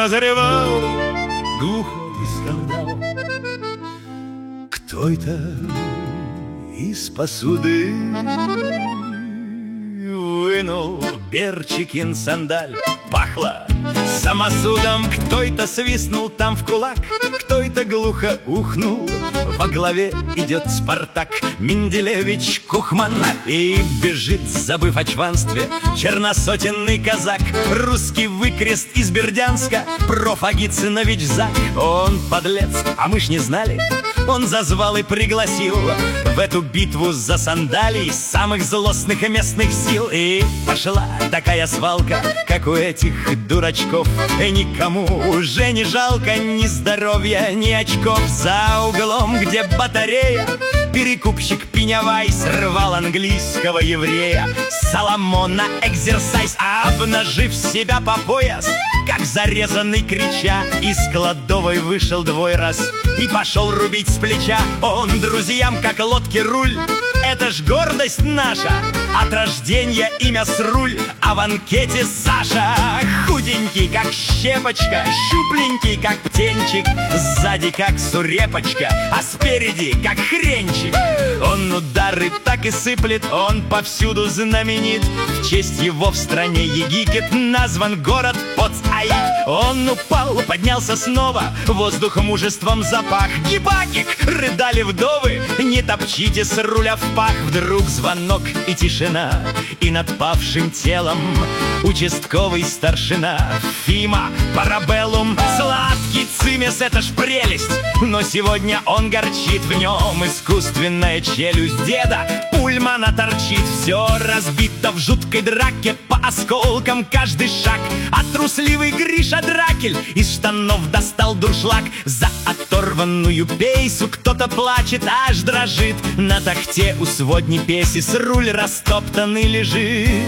назревал глухой скандал. Кто это из посуды вынул Берчикин сандаль? Пахло самосудом. Кто это свистнул там в кулак? Кто это глухо ухнул? Во главе идет Спартак Менделевич Кухман. И бежит, забыв о чванстве, черносотенный казак, русский выкрест из Бердянска, проф. Агицынович Зак. Он подлец, а мы ж не знали. Он зазвал и пригласил в эту битву за сандалий самых злостных и местных сил. И пошла такая свалка, как у этих дурачков. И никому уже не жалко ни здоровья, ни очков. За углом, где батарея, перекупщик Пенявай срывал английского еврея Соломона экзерсайз, обнажив себя по пояс, как зарезанный крича, из кладовой вышел двой раз и пошел рубить с плеча. Он друзьям, как лодки руль. Это ж гордость наша, от рождения имя Сруль, а в анкете Саша. Худенький, как щепочка, щупленький, как птенчик, сзади, как сурепочка, а спереди, как хренчик. Он удары так и сыплет, он повсюду знаменит. В честь его в стране Египет назван город Поц-Аид. Он упал, поднялся снова, воздух мужеством запах. Гибакик, рыдали вдовы, не топчите с руля в пах. Вдруг звонок и тишина, и над павшим телом участковый старшина Фима Парабеллум. Сладкий цимес, это ж прелесть, но сегодня он горчит. В нем искусственная челюсть деда Пульмана торчит. Все разбито в жуткой драке, по осколкам каждый шаг. А трусливый Гриша Дракель из штанов достал дуршлаг. За оторванную пейсу кто-то плачет, аж дрожит. На тахте у сводни песи Сруль растоптанный лежит.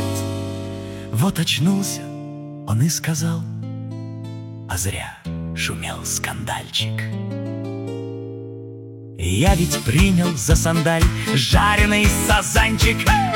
Вот очнулся он и сказал: а зря шумел скандальчик. Я ведь принял за сандаль жареный сазанчик.